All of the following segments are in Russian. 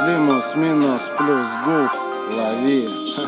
Лимус, минус, плюс, гуф, лови.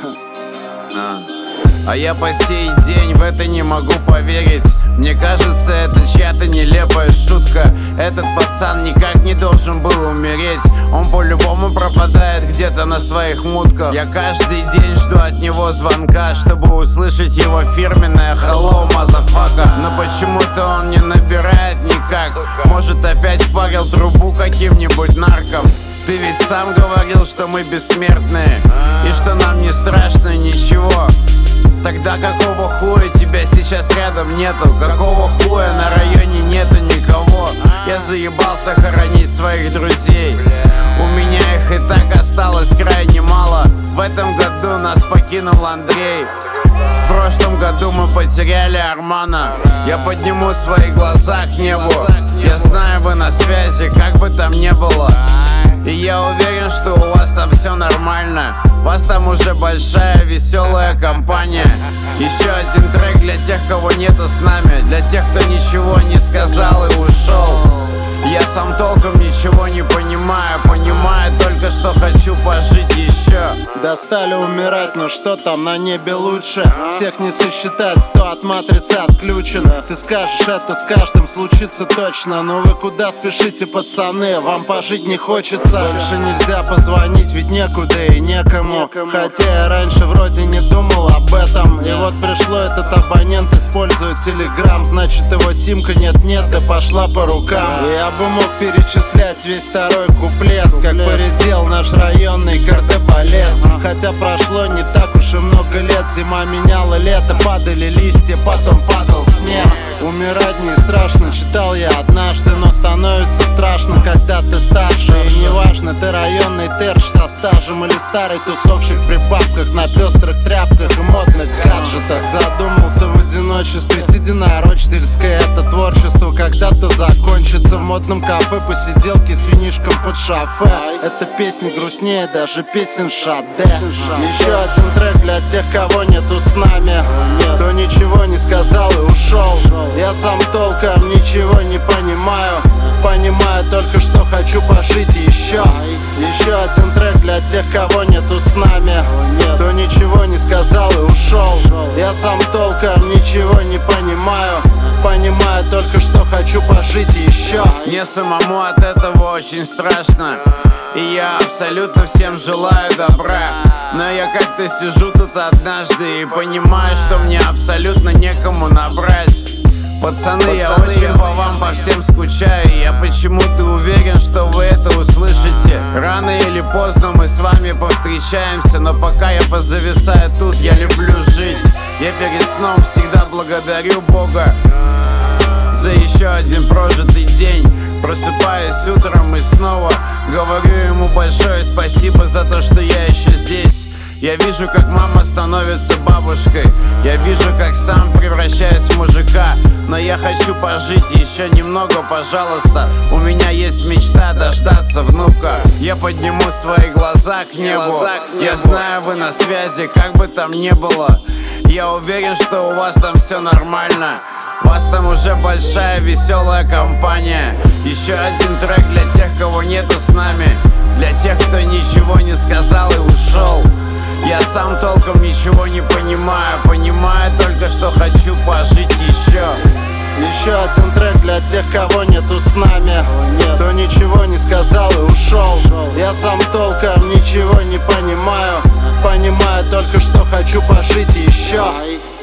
А я по сей день в это не могу поверить. Мне кажется, это чья-то нелепая шутка. Этот пацан никак не должен был умереть. Он по-любому пропадает где-то на своих мутках. Я каждый день жду от него звонка, чтобы услышать его фирменное «Hello, motherfucker». Но почему-то он не набирает никак. Может, опять впарил трубу каким-нибудь нарком. Ты ведь сам говорил, что мы бессмертные и что нам не страшно ничего. Тогда какого хуя тебя сейчас рядом нету? Какого хуя на районе нету никого? Я заебался хоронить своих друзей. У меня их и так осталось крайне мало. В этом году нас покинул Андрей. В прошлом году мы потеряли Армана. Я подниму свои глаза к небу. Я знаю, вы на связи, как бы там ни было. И я уверен, что у вас там все нормально. У вас там уже большая веселая компания. Еще один трек для тех, кого нету с нами. Для тех, кто ничего не сказал и ушел. Я сам толком ничего не понимаю. Понимаю только, что хочу пожить еще. Достали умирать, но что там на небе лучше? Всех не сосчитать, кто от матрицы отключен. Ты скажешь, это с каждым случится точно. Но вы куда спешите, пацаны? Вам пожить не хочется. Больше нельзя позвонить, ведь некуда и некому. Хотя я раньше вроде не думал об этом. И вот пришло, этот абонент использует телеграм. Значит, его симка нет-нет, да пошла по рукам. И я бы мог перечислять весь второй куплет, как поредел наш районный кардебалет. Хотя прошло не так уж и много лет. Зима меняла лето, падали листья, потом падал снег. Умирать не страшно, читал я однажды. Но становится страшно, когда ты старше. И неважно, ты районный терш со стажем или старый тусовщик при бабках на пестрых тряпках и модных гаджетах. Задумался в одиночестве, сидя на Рочдельской. Это творчество когда-то закончится. В модном кафе посиделки с винишком под шофе. Эта песня грустнее даже песен Шаде. Еще один трек для тех, кого нету с нами, кто ничего не сказал и ушел. Я сам толком ничего не понимаю. Понимаю только, что хочу пожить еще. Еще один трек для тех, кого нету с нами, кто ничего не сказал и ушел. Я сам толком ничего не понимаю. Понимаю только, что хочу пожить еще. Мне самому от этого очень страшно. И я абсолютно всем желаю добра. Но я как-то сижу тут однажды и понимаю, что мне абсолютно некому набрать. Пацаны, я очень по вам по всем скучаю. И я почему-то уверен, что вы это услышите. Рано или поздно мы с вами повстречаемся. Но пока я позависаю тут, я люблю жить. Я перед сном всегда благодарю Бога за еще один прожитый день. Просыпаюсь утром и снова говорю ему большое спасибо за то, что я еще здесь. Я вижу, как мама становится бабушкой. Я вижу, как сам превращаюсь в мужика. Но я хочу пожить еще немного, пожалуйста. У меня есть мечта дождаться внука. Я подниму свои глаза к небу. Я знаю, вы на связи, как бы там ни было. Я уверен, что у вас там все нормально. У вас там уже большая веселая компания. Еще один трек для тех, кого нету с нами. Для тех, кто ничего не сказал и ушел. Я сам толком ничего не понимаю. Понимаю только, что хочу пожить еще. Еще один трек для тех, кого нету с нами, кто ничего не сказал и ушел. Я сам толком ничего не понимаю. Понимаю только, что хочу пожить еще.